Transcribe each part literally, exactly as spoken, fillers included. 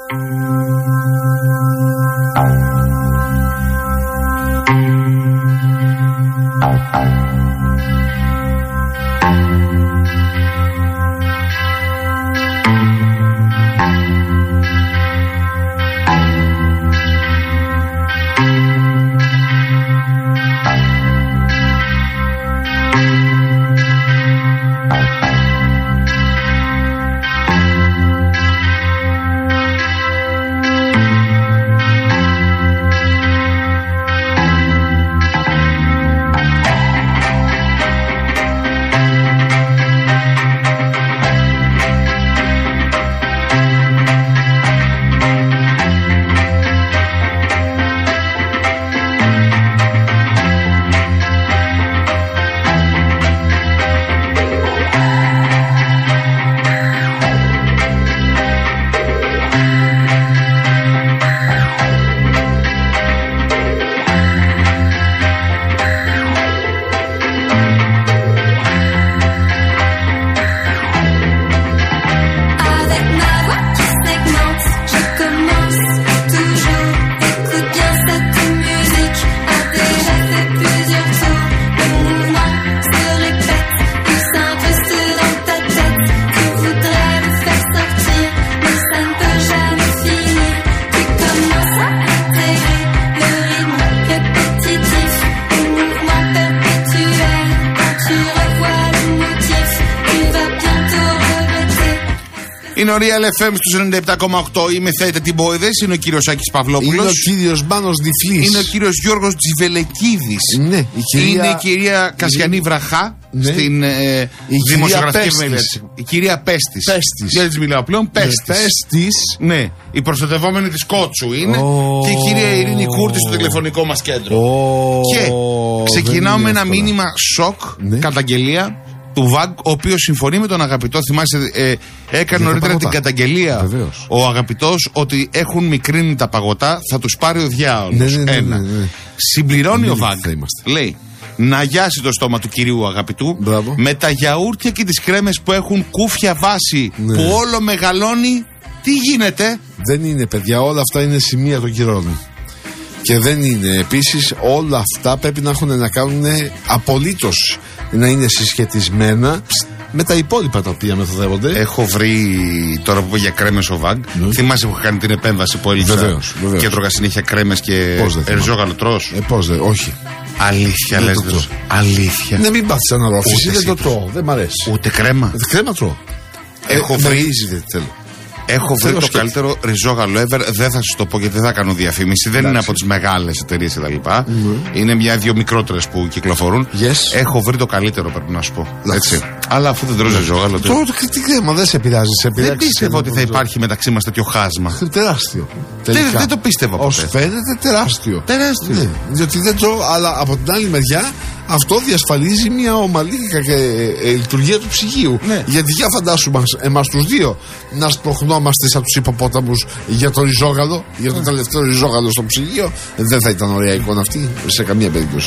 Είναι ο Real εφ εμ στους ενενήντα επτά κόμμα οκτώ. Είμαι Θέτε Τιμπόιδες. Είναι ο κύριος Άκης Παυλόπουλος. Είναι ο κύριος Μάνος Διφλής. Είναι ο κύριος Γιώργος Τζιβελεκίδης. Ναι, η κυρία... Είναι η κυρία Κασιανή Βραχά. Ναι. Στην ε, δημοσιογραφική εφημερίδα. Η κυρία Πέστης. Πέστης. Για να της μιλάω πλέον. Πέστης. Ναι, Πέστης. Ναι. Η προστατευόμενη της Κότσου είναι. Oh. Και η κυρία Ειρήνη Κούρτη στο τηλεφωνικό μας κέντρο. Oh. Και ξεκινάω με ένα μήνυμα σοκ, ναι. καταγγελία του ΒΑΓ, ο οποίος συμφωνεί με τον αγαπητό. Θυμάσαι, ε, έκανε νωρίτερα την καταγγελία. Βεβαίως. Ο αγαπητός ότι έχουν μικρύνει τα παγωτά, θα τους πάρει ο διάολος. Ναι, ναι, ναι, Ένα. ναι, ναι. Συμπληρώνει ο ΒΑΓ. Λέει να γιάσει το στόμα του κυρίου αγαπητού. Μπράβο. Με τα γιαούρτια και τις κρέμες που έχουν κούφια βάση, ναι. που όλο μεγαλώνει. Τι γίνεται? Δεν είναι, παιδιά, όλα αυτά είναι σημεία των κυρών. Και δεν είναι. Επίσης, όλα αυτά πρέπει να έχουν να κάνουν απολύτως, να είναι συσχετισμένα με τα υπόλοιπα τα οποία μεθοδεύονται. Έχω βρει τώρα που για κρέμες ο ΒΑΓ. Mm. Θυμάσαι που είχα κάνει την επέμβαση που έλειψα. Βεβαίως, βεβαίως. Και έτρωγα συνέχεια κρέμες και ριζόγαλο τρως. Ε, πώς δεν, όχι. Αλήθεια λες, δε. Αλήθεια. Ναι, μην πάθεις αναρρόφηση. Δεν το τρώω, δεν μ' αρέσει. Ούτε κρέμα. Ε, κρέμα τρώω. Έχω ε, βρει. Μερίζει, δεν θέλω. Έχω βρει το καλύτερο ριζόγαλο ever. Δεν θα σας το πω γιατί δεν θα κάνω διαφήμιση. Δεν είναι από τις μεγάλες εταιρείες κτλ. Mm. Είναι μια-δυο μικρότερες που κυκλοφορούν. Yes. Έχω βρει το καλύτερο, πρέπει να σου πω. Έτσι. Αλλά αφού δεν τρώω ριζόγαλο. Το τι κρέμα δεν σε επηρεάζει. Δεν πίστευα ότι θα υπάρχει μεταξύ μας τέτοιο χάσμα. Τεράστιο. Δεν, δεν το πίστευα ποτέ. Ως φαίνεται τεράστιο. Τεράστιο. Ναι, διότι δεν τρώω, αλλά από την άλλη μεριά αυτό διασφαλίζει μια ομαλή και ε, ε, λειτουργία του ψυγείου. Ναι. Γιατί για φαντάσουμε εμάς τους δύο να σπροχνόμαστε σαν τους υποπόταμους για το ριζόγαλο, για το mm. τελευταίο ριζόγαλο στο ψυγείο. Δεν θα ήταν ωραία εικόνα αυτή σε καμία περίπτωση.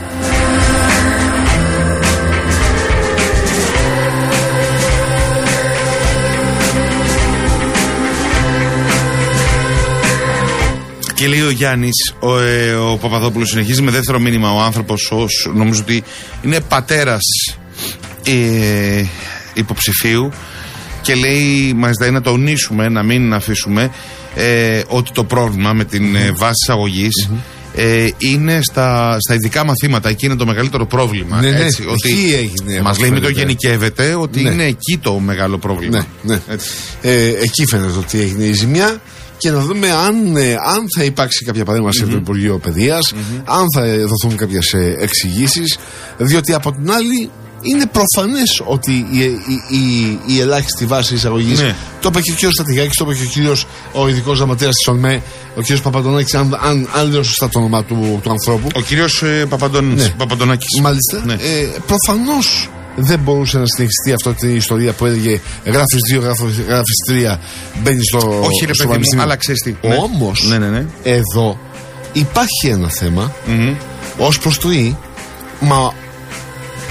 Και λέει ο Γιάννης, ο, ε, ο Παπαδόπουλος συνεχίζει με δεύτερο μήνυμα. Ο άνθρωπος, ως, νομίζω ότι είναι πατέρας ε, υποψηφίου, και λέει, μας ζητάει να τονίσουμε, να μην αφήσουμε ε, ότι το πρόβλημα με την ε, βάση εισαγωγής mm-hmm. ε, είναι στα, στα ειδικά μαθήματα. Εκεί είναι το μεγαλύτερο πρόβλημα. Ναι, έτσι, ναι, ότι εκεί έγινε. Μας λέει, μην το γενικεύεται, ότι ναι. είναι εκεί το μεγάλο πρόβλημα. Ναι, ναι. Ε, εκεί φαίνεται ότι έγινε η ζημιά. Και να δούμε αν, ε, αν θα υπάρξει κάποια παρέμβαση mm-hmm. από το Υπουργείο Παιδείας, mm-hmm. αν θα δοθούν κάποιες ε, εξηγήσεις, διότι από την άλλη είναι προφανές ότι η, η, η, η ελάχιστη βάση εισαγωγής, ναι. το είπε και ο κ. Στρατηγάκης, το είπε και ο κύριος ο ειδικός γραμματέας της ΟΝΜΕ, ο κ. Παπαντονάκης, αν, αν, αν λέω σωστά το όνομα του, του ανθρώπου. Ο κ. Ε, Παπαντον, ναι. Παπαντονάκης. Μάλιστα. Ναι. Ε, προφανώς δεν μπορούσε να συνεχιστεί αυτή την ιστορία που έλεγε γράφεις δύο, γράφεις τρία, μπαίνει στο. Όχι, ρε παιδί μου, αλλά ξέρεις τι. Όμως, ναι, ναι, ναι. εδώ υπάρχει ένα θέμα mm-hmm. ως προς το ή, μα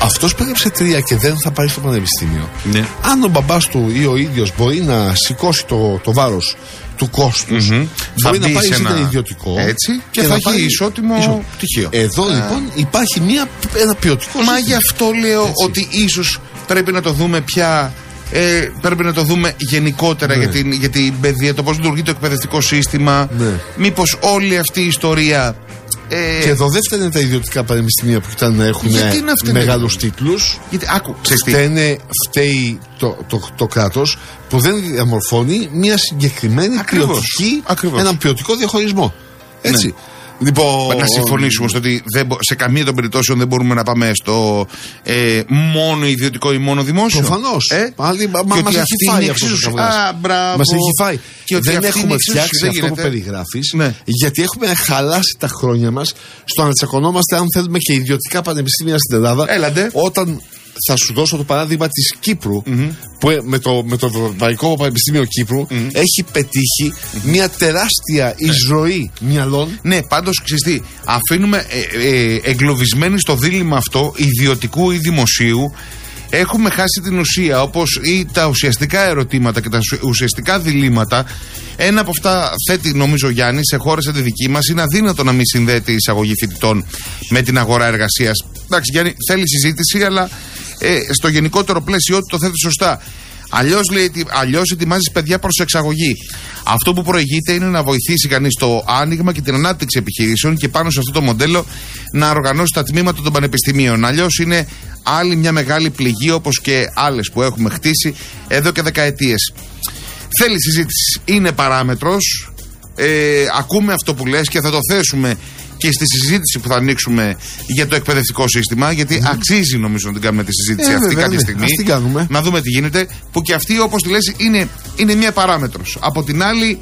αυτός πέρασε τρία και δεν θα πάει στο πανεπιστήμιο. Ναι. Αν ο μπαμπάς του ή ο ίδιος μπορεί να σηκώσει το, το βάρος του κόστους, mm-hmm. μπορεί θα να πάει σε ένα ένα ιδιωτικό έτσι, και, και θα έχει πάει... ισότιμο Ισο... πτυχίο. Εδώ Α. λοιπόν υπάρχει μια, ένα ποιοτικό. Μα γι' αυτό λέω έτσι. Ότι ίσως πρέπει να το δούμε πια. Ε, πρέπει να το δούμε γενικότερα ναι. για, την, για την παιδεία, το πώς λειτουργεί το εκπαιδευτικό σύστημα. Ναι. Μήπως όλη αυτή η ιστορία. Ε... Και εδώ δεν φταίνε τα ιδιωτικά πανεπιστήμια που κοιτάνε να έχουν μεγάλους τίτλους. Γιατί, άκου, φταίνε, φταίει το, το, το, το κράτος που δεν διαμορφώνει μια συγκεκριμένη ποιοτική, έναν ποιοτικό διαχωρισμό. Έτσι. Ναι. Λοιπόν, να συμφωνήσουμε στο ότι δεν, σε καμία των περιπτώσεων δεν μπορούμε να πάμε στο ε, μόνο ιδιωτικό ή μόνο δημόσιο. Προφανώς. Ε? Μα μας έχει φάει αυτό το καβλάς. Μας έχει φάει. Και δεν έχουμε φτιάξει αυτό που περιγράφεις, ναι. γιατί έχουμε χαλάσει τα χρόνια μας στο να τσακωνόμαστε αν θέλουμε και ιδιωτικά πανεπιστήμια στην Ελλάδα. Έλατε. Όταν θα σου δώσω το παράδειγμα της Κύπρου, mm-hmm. που με το, με το Ευρωπαϊκό Πανεπιστήμιο Κύπρου mm-hmm. έχει πετύχει mm-hmm. μια τεράστια εισρωή mm-hmm. μυαλών. Ναι, πάντως ξέρεις τι, αφήνουμε ε, ε, εγκλωβισμένοι στο δίλημμα αυτό ιδιωτικού ή δημοσίου. Έχουμε χάσει την ουσία, όπως ή τα ουσιαστικά ερωτήματα και τα ουσιαστικά διλήμματα. Ένα από αυτά θέτει, νομίζω, ο Γιάννης, σε χώρες σαν τη δική μας. Είναι αδύνατο να μην συνδέεται η εισαγωγή φοιτητών με την αγορά εργασίας. Εντάξει, Γιάννη, θέλει συζήτηση, αλλά ε, στο γενικότερο πλαίσιο το θέτει σωστά. Αλλιώς, λέει, αλλιώς ετοιμάζεις παιδιά προς εξαγωγή. Αυτό που προηγείται είναι να βοηθήσει κανείς το άνοιγμα και την ανάπτυξη επιχειρήσεων και πάνω σε αυτό το μοντέλο να οργανώσει τα τμήματα των πανεπιστημίων. Αλλιώς είναι άλλη μια μεγάλη πληγή, όπως και άλλες που έχουμε χτίσει εδώ και δεκαετίες. Θέλει συζήτηση. Είναι παράμετρος. Ε, ακούμε αυτό που λες και θα το θέσουμε και στη συζήτηση που θα ανοίξουμε για το εκπαιδευτικό σύστημα, γιατί mm. αξίζει νομίζω να την κάνουμε τη συζήτηση ε, αυτή βέβαια, κάποια στιγμή. Την κάνουμε. Να δούμε τι γίνεται. Που και αυτή, όπως τη λες, είναι, είναι μια παράμετρος. Από την άλλη,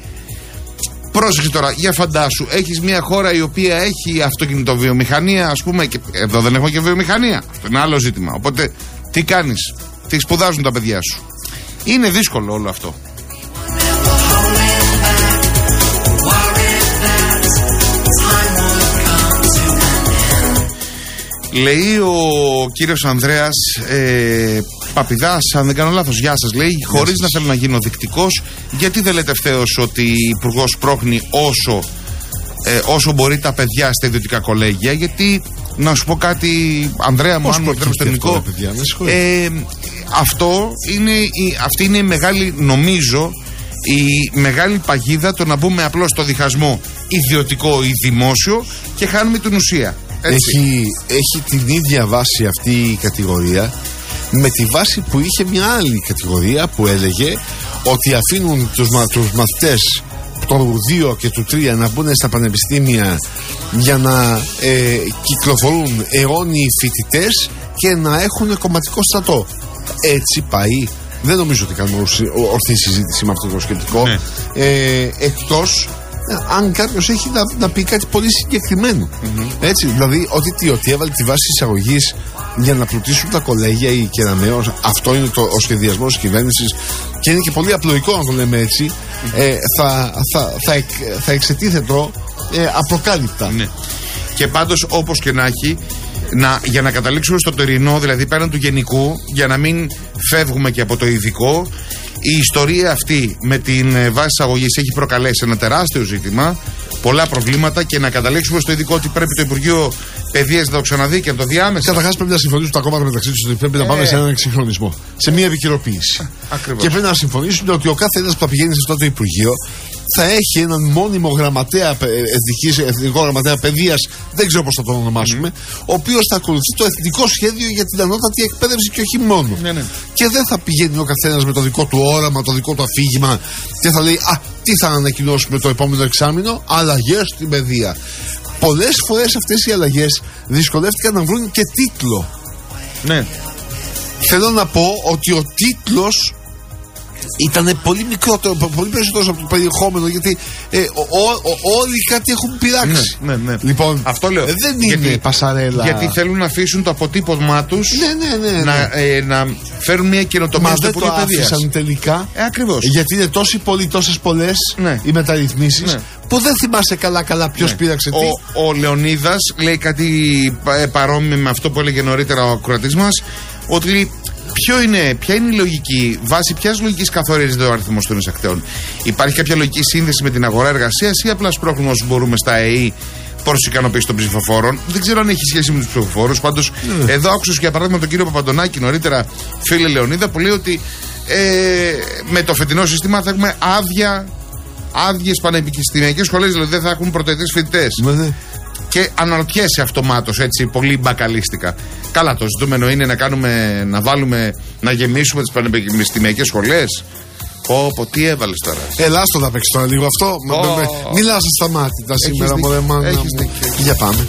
πρόσεξε τώρα, για φαντάσου, έχεις μια χώρα η οποία έχει αυτοκινητοβιομηχανία, ας πούμε, και εδώ δεν έχουμε και βιομηχανία. Αυτό είναι άλλο ζήτημα. Οπότε, τι κάνεις, τι σπουδάζουν τα παιδιά σου. Είναι δύσκολο όλο αυτό. Λέει ο κύριος Ανδρέας ε, Παπηδάς, αν δεν κάνω λάθος, γεια σας, λέει, χωρίς να θέλω να γίνω δεικτικός, γιατί δεν λέτε ευθέως ότι η Υπουργός πρόχνει όσο, ε, όσο μπορεί τα παιδιά στα ιδιωτικά κολέγια, γιατί να σου πω κάτι, Ανδρέα μου, αν μου επιτρέπεις το ελληνικό, ε, αυτό είναι, η, αυτή είναι η μεγάλη, νομίζω, η μεγάλη παγίδα το να μπούμε απλώς στο διχασμό ιδιωτικό ή δημόσιο και χάνουμε την ουσία. Έχει, έχει την ίδια βάση αυτή η κατηγορία με τη βάση που είχε μια άλλη κατηγορία που έλεγε ότι αφήνουν τους, μα, τους μαθητές του δύο και του τρία να μπουν στα πανεπιστήμια για να ε, κυκλοφορούν αιώνιοι φοιτητές και να έχουν κομματικό στρατό. Έτσι πάει. Δεν νομίζω ότι κάνουμε ορθή συζήτηση με αυτό το σκεπτικό. Ναι. Ε, εκτός αν κάποιος έχει να, να πει κάτι πολύ συγκεκριμένο. Mm-hmm. Έτσι, δηλαδή ότι, τι, ότι έβαλε τη βάση εισαγωγής για να πλουτίσουν τα κολέγια ή κεραμαίος. Αυτό είναι το, ο σχεδιασμός της κυβέρνησης και είναι και πολύ απλοϊκό να το λέμε έτσι. Mm-hmm. ε, θα, θα, θα, εκ, θα εξετίθετο ε, απροκάλυπτα. Ναι. Και πάντως, όπως και να έχει, να, για να καταλήξουμε στο τερινό, δηλαδή πέραν του γενικού, για να μην φεύγουμε και από το ειδικό, η ιστορία αυτή με την βάση εισαγωγής έχει προκαλέσει ένα τεράστιο ζήτημα, πολλά προβλήματα, και να καταλήξουμε στο ειδικό ότι πρέπει το Υπουργείο Παιδείας να το ξαναδεί και να το διάμεσα. Καταρχάς πρέπει να συμφωνήσουν τα κόμματα μεταξύ τους ότι πρέπει ε. να πάμε σε έναν εξυγχρονισμό, σε μια επικαιροποίηση. Ακριβώς. Και πρέπει να συμφωνήσουν ότι ο κάθε ένας που θα πηγαίνει σε αυτό το Υπουργείο θα έχει έναν μόνιμο γραμματέα εθνικής, εθνικό γραμματέα παιδείας, δεν ξέρω πώς θα τον ονομάσουμε, mm. ο οποίος θα ακολουθεί το εθνικό σχέδιο για την ανώτατη εκπαίδευση και όχι μόνο. Ναι, ναι. Και δεν θα πηγαίνει ο καθένας με το δικό του όραμα, το δικό του αφήγημα και θα λέει, α, τι θα ανακοινώσουμε το επόμενο εξάμηνο, αλλαγές στην παιδεία. Πολλές φορές αυτές οι αλλαγές δυσκολεύτηκαν να βρουν και τίτλο. Ναι. Θέλω να πω ότι ο τίτλος ήταν πολύ μικρότερο, πολύ περισσότερο από το περιεχόμενο, γιατί ε, ο, ο, ο, όλοι κάτι έχουν πειράξει. Ναι, ναι, ναι. Λοιπόν, αυτό λέω. Δεν είναι γιατί, πασαρέλα. Γιατί θέλουν να αφήσουν το αποτύπωμά τους, ναι, ναι, ναι, ναι. να, ε, να φέρουν μια καινοτομία στο Υπουργείο Παιδείας. Μα δεν το άφησαν τελικά. Ε, ακριβώς. Γιατί είναι τόσοι πολλοί, τόσες πολλές ναι. οι μεταρρυθμίσεις, ναι. που δεν θυμάσαι καλά-καλά ποιος ναι. πήραξε τι. Ο, ο Λεωνίδας λέει κάτι παρόμοιο με αυτό που έλεγε νωρίτερα ο ακροατής μας, ότι ποιο είναι, ποια είναι η λογική, βάσει ποιας λογικής καθορίζεται ο αριθμός των εισακτέων. Υπάρχει κάποια λογική σύνδεση με την αγορά εργασίας ή απλά σπρώχνουμε όσο μπορούμε στα ΕΕ προς ικανοποίηση των ψηφοφόρων? Δεν ξέρω αν έχει σχέση με τους ψηφοφόρους. Πάντως, mm. εδώ άκουσα για παράδειγμα τον κύριο Παπαντονάκη νωρίτερα, φίλε Λεωνίδα, που λέει ότι ε, με το φετινό σύστημα θα έχουμε άδεια, άδειες πανεπιστημιακές σχολές, δηλαδή δεν θα έχουν πρωτοετές φοιτητές. Mm. Και αναρωτιέσαι αυτομάτως, έτσι, πολύ μπακαλίστικα. Καλά, το ζητούμενο είναι να κάνουμε, να βάλουμε, να γεμίσουμε τις πανεπιστημιακές σχολές. Πω, πω, τι έβαλες τώρα. Ελά, στο θα παίξει τώρα λίγο αυτό. Oh. Μιλάς ασταμάτητα σήμερα, μωρέ μάνα μου. Για πάμε.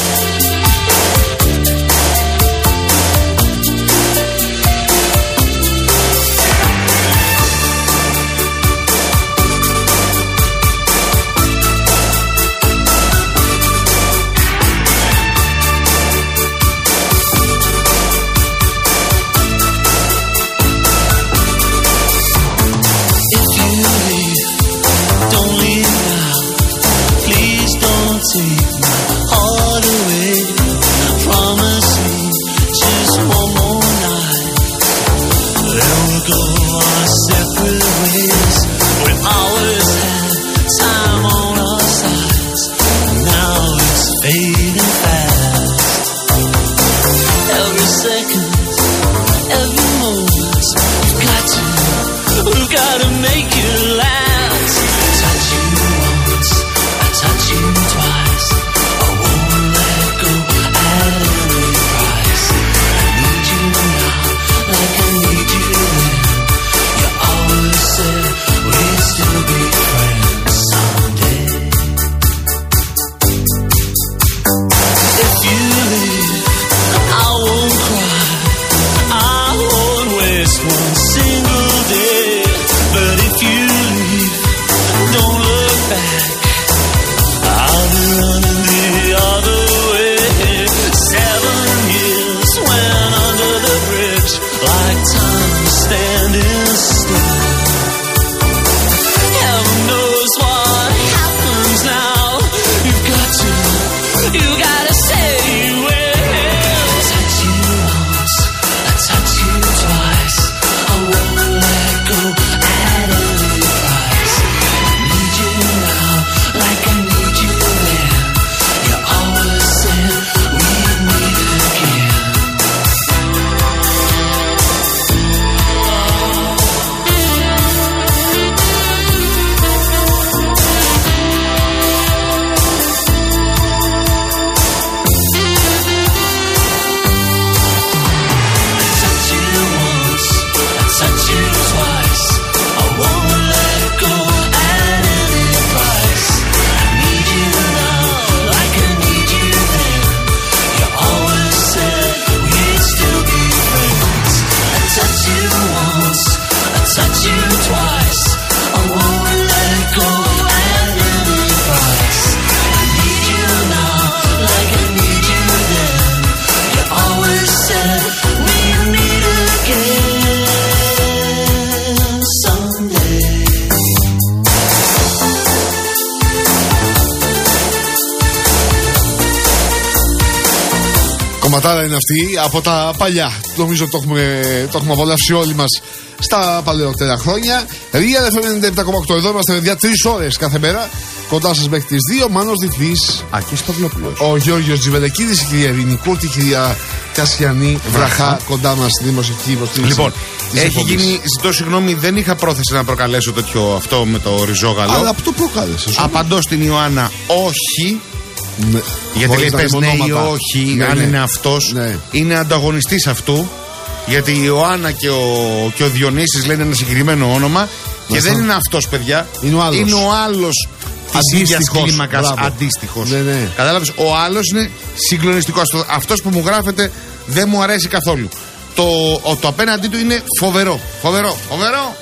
Κομματάρα είναι αυτή από τα παλιά. Νομίζω το έχουμε, το έχουμε απολαύσει όλοι μας στα παλαιότερα χρόνια. Real εφ εμ ενενήντα επτά κόμμα οκτώ. Εδώ είμαστε για τρεις ώρες κάθε μέρα. Κοντά σας μέχρι τις δύο. Μάνος Διθλής, Ακής Παυλόπουλος, ο Γιώργος Τζιβελεκίδης, η κυρία Ειρήνη Κούρτη, η κυρία Κασιανή Βραχά, κοντά μας στη δημοσιογραφική υποστήριξη. Λοιπόν, έχει γίνει, ζητώ συγγνώμη, δεν είχα πρόθεση να προκαλέσω τέτοιο αυτό με το ριζόγαλο. Αλλά που το προκάλεσες? Απαντώ στην Ιωάννα όχι. Ναι. Γιατί λέει πες ναι ή όχι, ναι, αν ναι. είναι αυτός, ναι. είναι ανταγωνιστής αυτού. Γιατί η Ιωάννα και ο, και ο Διονύσης λένε ένα συγκεκριμένο όνομα. Και Μαστά. δεν είναι αυτός, παιδιά. Είναι ο άλλος. Είναι ο άλλος της ίδιας κλίμακας, αντίστοιχος. Ναι, ναι. Κατάλαβες, ο άλλος είναι συγκλονιστικός. Αυτός που μου γράφεται δεν μου αρέσει καθόλου. Το, ο, το απέναντί του είναι φοβερό. Φοβερό, φοβερό.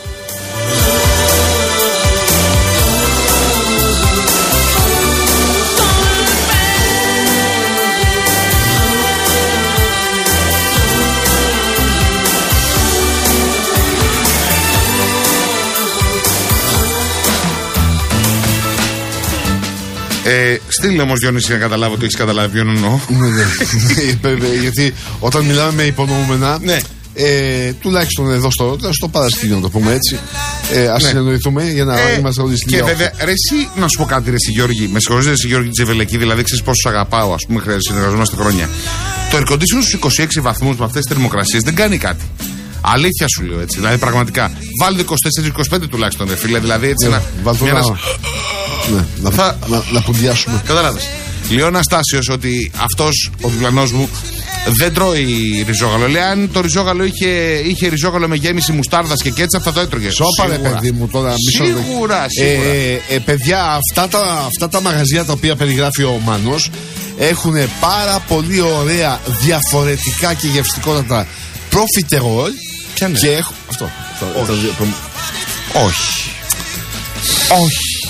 Ε, στείλε όμως Διονύση να καταλάβω ότι έχεις καταλάβει ποιον εννοώ. Ναι, ναι. Γιατί όταν μιλάμε με υπονοούμενα, ναι. ε, τουλάχιστον εδώ στο, στο παρασκήνιο, να το πούμε έτσι, ε, ας ναι. συνεννοηθούμε για να ε, είμαστε όλοι στην. Και βέβαια, ρε, εσύ να σου πω κάτι, ρε, εσύ Γιώργη, με συγχωρείς, ρε, εσύ Γιώργη Τζεβελεκή, δηλαδή ξέρεις πόσο σ' αγαπάω, ας πούμε, συνεργαζόμαστε χρόνια. Το air conditioner στους είκοσι έξι βαθμούς με αυτές τις θερμοκρασίες δεν κάνει κάτι. Αλήθεια σου λέω έτσι. Δηλαδή πραγματικά. Βάλτε είκοσι τέσσερα είκοσι πέντε τουλάχιστον, ρε φίλε. Δηλαδή έτσι ναι, να. Μια να, ναι, να, θα... να, να πουντιάσουμε. Κατάλαβες. Λέω Αναστάσιος ότι αυτός ο διπλανός μου δεν τρώει ριζόγαλο. Λέει αν το ριζόγαλο είχε, είχε ριζόγαλο με γέμιση μουστάρδας και κέτσα θα το έτρωγε. Σώπα ρε παιδί μου τώρα. Σίγουρα, σίγουρα. Ε, ε, ε, παιδιά, αυτά τα, αυτά τα μαγαζιά τα οποία περιγράφει ο Μάνος έχουν πάρα πολύ ωραία διαφορετικά και γευστικότατα προφιτερόλ. Ποια και έχω... Αυτό. αυτό Όχι. Το... Όχι. Όχι.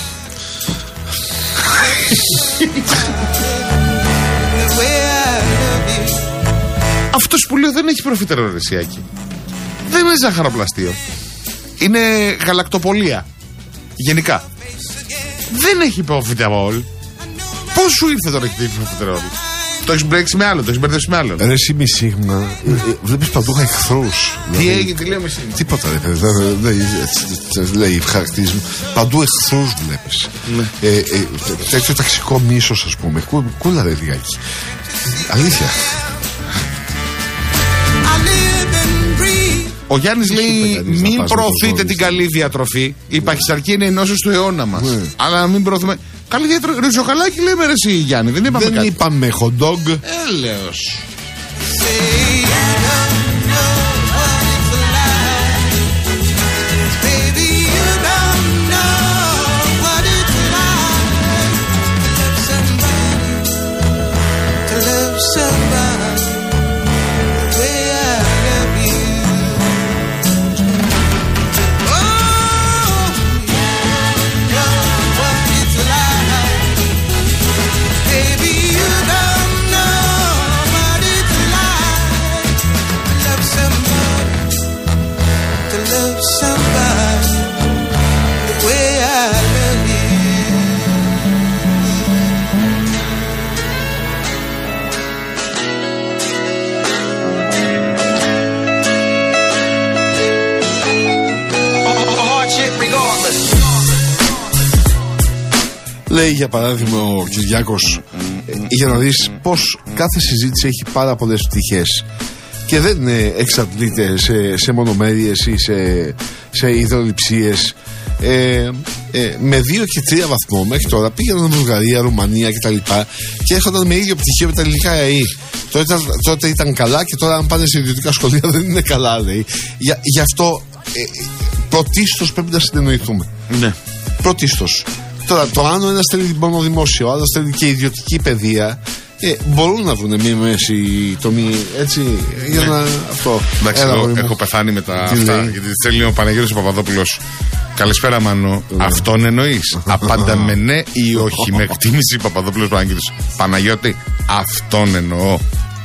Αυτός που λέω δεν έχει προφιτερόλ, Ρεσιάκη. Δεν είναι ζαχαροπλαστείο. Είναι γαλακτοπολία. Γενικά. Δεν έχει προφιτερόλ. Πώς σου ήρθε τώρα έχει προφιτερόλ? Το έχεις μπρέξει με άλλο, το έχεις μπερδέψει με άλλο. Ρε εσύ μη σίγμα, βλέπεις παντού εχθρούς. Τι έγινε, τι λέω με σίγμα? Τίποτα ρε παιδί, δεν λέει χαρακτήρισμα. Παντού εχθρούς βλέπεις. Τέτοιο ταξικό μίσος ας πούμε. Κούλα ρε λιγάκι. Αλήθεια. Ο Γιάννης λέει μην προωθείτε την καλή διατροφή. Η παχυσαρκία είναι η νόσος του αιώνα μας. Αλλά να μην προωθούμε. Καλή διατροφή. Ριζοκαλάκι λέμε ρε εσύ Γιάννη. Δεν είπαμε δεν κάτι. είπαμε χοντόγκ. Έλεος. Λέει για παράδειγμα ο Κυριάκος, ε, για να δεις πως κάθε συζήτηση έχει πάρα πολλές πτυχές και δεν ε, εξαντλείται σε, σε μονομέρειες ή σε, σε ιδεολειψίες. Ε, ε, με δύο και τρία βαθμό μέχρι τώρα πήγαιναν Βουλγαρία, Ρουμανία κτλ. Και έρχονταν με ίδιο πτυχίο με τα ελληνικά ΕΕ. Τότε ήταν, τότε ήταν καλά και τώρα αν πάνε σε ιδιωτικά σχολεία δεν είναι καλά, λέει. Για, γι' αυτό ε, πρωτίστως πρέπει να συνεννοηθούμε. Ναι. Πρωτίστως. Τώρα, το αν ο ένας θέλει μόνο δημόσιο, ο άλλος θέλει και ιδιωτική παιδεία, ε, μπορούν να βρουν μία μέση τομή, έτσι, για ναι. να αυτό. Εντάξει, Έλα, εγώ έχω πεθάνει με τα αυτά, λέει? Γιατί θέλει ο Παναγιώτης ο Παπαδόπουλος. Καλησπέρα Μάνο, ναι. Αυτόν εννοείς? Απάντα με ναι ή όχι, με εκτίμηση Παπαδόπουλος Παναγιώτης. Παναγιώτη, αυτόν εννοώ.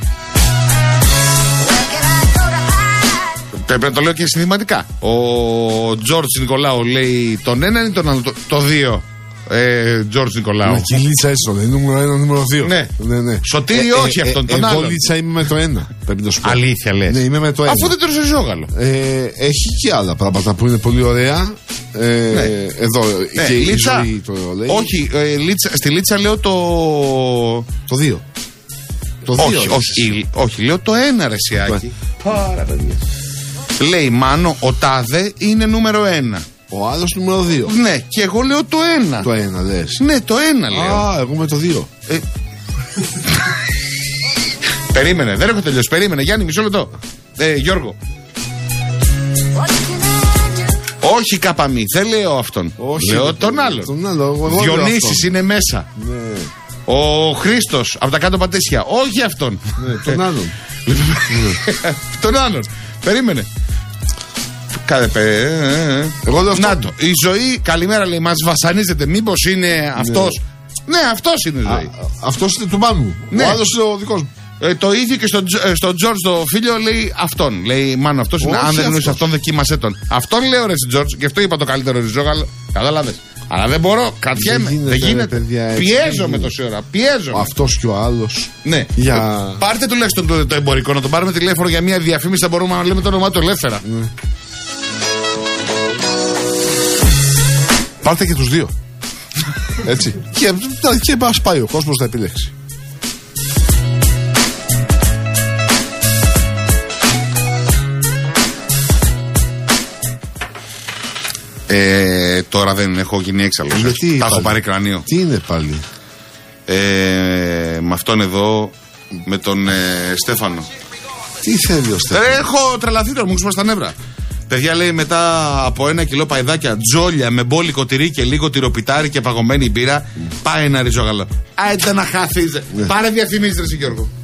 Πρέπει να το λέω και συνθηματικά. Ο Τζόρτζ Νικολάου λέει τον ένα ή τον άλλο, το, το δύο. Ε, Τζόρτζ Νικολάου. Ναι, και η Λίτσα έτσι το λέει. Νούμερο ένα, νούμερο δύο. Ναι. ναι, ναι. Σωτήρι, ε, όχι ε, αυτόν, ε, τον εγώ άλλο. Εγώ Λίτσα είμαι με το ένα. Πρέπει να σου πω. Αλήθεια λες? Ναι, είμαι με το ένα. Αφού δεν τρώσε ζόγαλο. Ε, έχει και άλλα πράγματα που είναι πολύ ωραία. Ε, ναι. Εδώ ναι, και Λίτσα, η ζωή το λέει. Όχι, ε, Λίτσα, στη Λίτσα λέω το. Το δύο. Το δύο. Όχι, όχι, όχι, λέω το ένα ρε Σιάκη. Πάρα παιδιά. Λέει Μάνο, ο τάδε είναι νούμερο ένα. Ο άλλος νούμερο δύο. Ναι, και εγώ λέω το ένα. Το ένα λες. Ναι, το ένα λέω. Α, εγώ με το δύο. Ε... περίμενε, δεν έχω τελειώσει. Περίμενε, Γιάννη, μισό λεπτό. Ε, Γιώργο. Όχι καπαμή, δεν λέω αυτόν. Όχι, λέω τον άλλον. Τον άλλο. Διονύσης είναι μέσα. Ναι. Ο Χρήστος από τα κάτω πατήσια. Όχι αυτόν. Ναι, τον άλλον. Τον άλλον. Περίμενε. Κάνε πε. Εγώ λέω να το. Η ζωή, καλημέρα λέει, μας βασανίζεται. Μήπως είναι αυτός? Ναι, ναι αυτός είναι η ζωή. Αυτός είναι του Μάνου. Ναι. Ο άλλος είναι ο δικός μου. Ε, το ίδιο και στον στο Τζορτζ το φίλιο λέει αυτόν. Λέει Μάνο, αυτός είναι. Αν δεν εννοείς αυτόν, δοκίμασέ τον. Αυτόν λέω ρε Τζορτζ, και αυτό είπα το καλύτερο ριζόγαλο. Κατάλαβες. Αλλά δεν μπορώ, κρατιέμαι. Δεν γίνεται. Δεν γίνεται. Παιδιά, πιέζομαι τόση ώρα. Πιέζομαι. Αυτός και ο άλλος. Ναι. Για... Πάρτε τουλάχιστον το, το εμπορικό, να τον πάρουμε τηλέφωνο για μια διαφήμιση, θα μπορούμε να λέμε το όνομά του ελεύθερα. Ναι. Πάρτε και τους δύο. Έτσι. Και, και ας πάει ο κόσμος να επιλέξει. Ε, τώρα δεν έχω γίνει έξαλλος. Γιατί τα έχω πάρει κρανίο. Τι είναι πάλι? Ε, με αυτόν εδώ, με τον ε, Στέφανο. Τι θέλει ο Στέφανος? Ε, έχω τρελαθεί τώρα, μου ξυπνά στα νεύρα. Παιδιά, λέει, μετά από ένα κιλό παϊδάκια, τζόλια με μπόλικο τυρί και λίγο τυροπιτάρι και παγωμένη μπύρα, πάει ένα ριζόγαλο. Άιντε να χάθεις. Ναι. Πάρε διαφημίσεις, ρε Γιώργο.